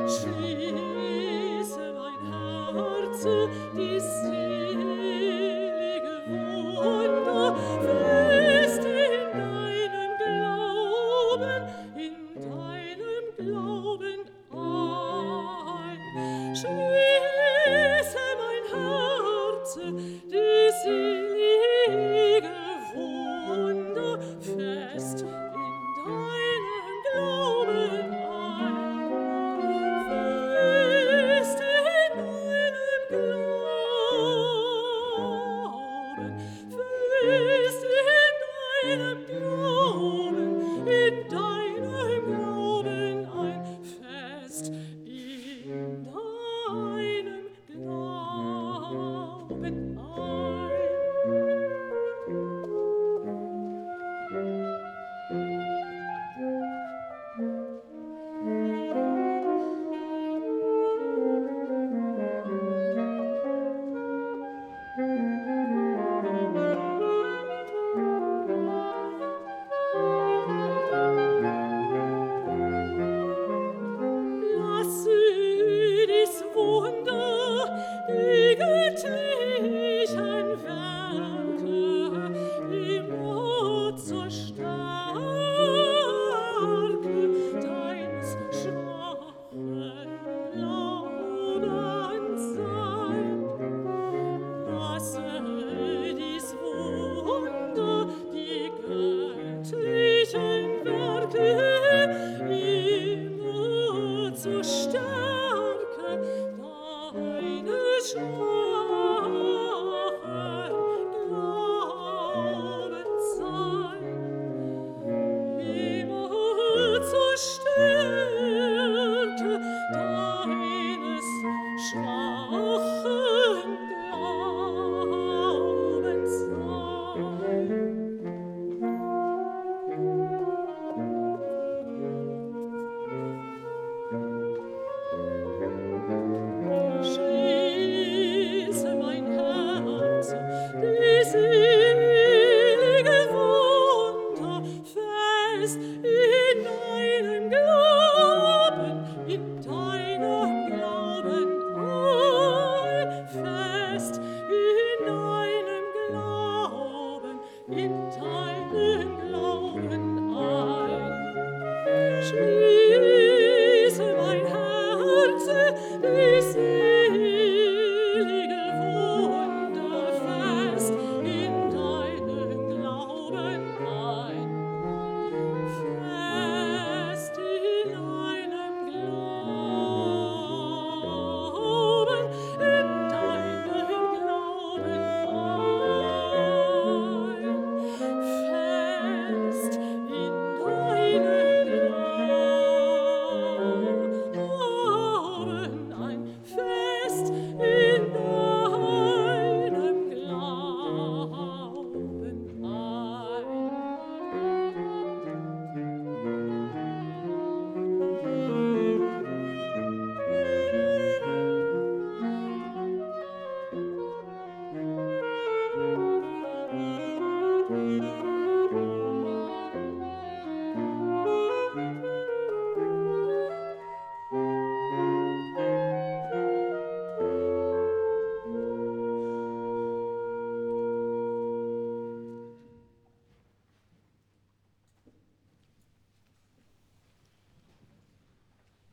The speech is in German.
Schließe mein Herz, die selige Wunder, fest in deinem Glauben ein. Schließe mein Herz, die selige Wunder, fest in deinem Glauben ein. Fest in deinem Glauben, fest in deinem Glauben, in deinem Glauben ein, fest in deinem Glauben ein. Lasse dies Wunder, die göttlichen Werke, immer zur Stärke deines schwachen Glaubens sein. Lasse dies Wunder, die göttlichen Werke, immer zur Stärke deines